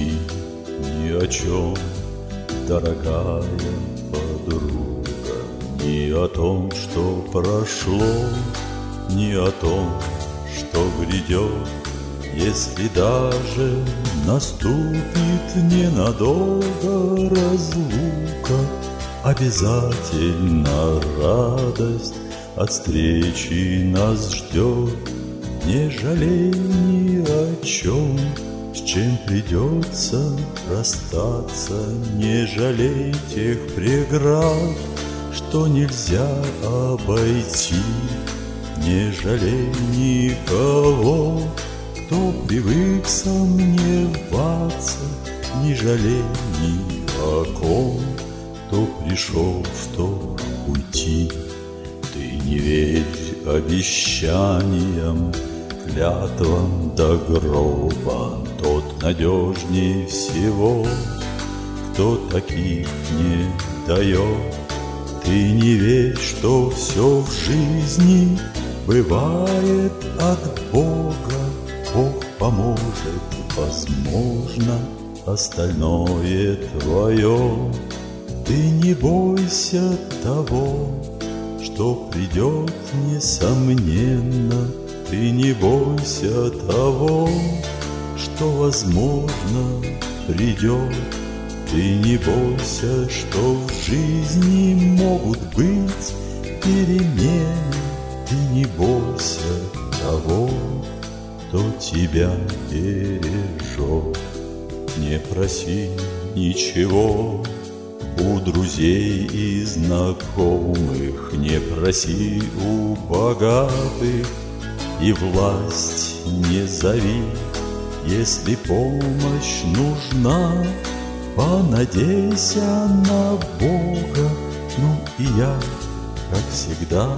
грусти ни о чем, дорогая подруга, ни о том, что прошло, ни о том, что грядет. Если даже наступит ненадолго разлука, обязательно радость от встречи нас ждет. Не жалей ни о чем, с чем придется расстаться, не жалей тех преград, что нельзя обойти. Не жалей никого, кто привык сомневаться, не жалей ни о ком, кто пришел, чтоб уйти. Ты не верь обещаниям, клятвам до гроба, тот надежнее всего, кто таких не дает. Ты не верь, что все в жизни бывает от Бога. Бог поможет, возможно, остальное твое. Ты не бойся того, что придет, несомненно. Ты не бойся того, что, возможно, придет. Ты не бойся, что в жизни могут быть перемены. Ты не бойся того, кто тебя бережет. Не проси ничего у друзей и знакомых, не проси у богатых и власть не зови. Если помощь нужна, понадейся на Бога. Ну и я, как всегда,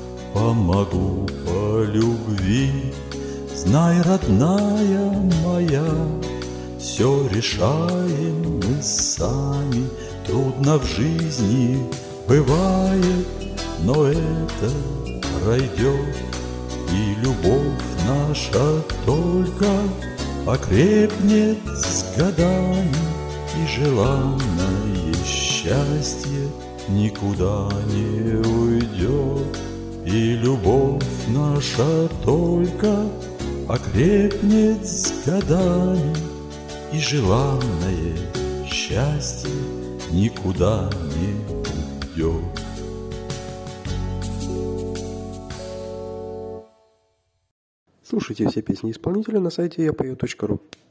помогу по любви. Знай, родная моя, все решаем мы сами. Трудно в жизни бывает, но это пройдет. И любовь наша только окрепнет с годами, и желанное счастье никуда не уйдет. И любовь наша только окрепнет с годами, и желанное счастье никуда не уйдет. Слушайте все песни исполнителя на сайте yapayot.ru.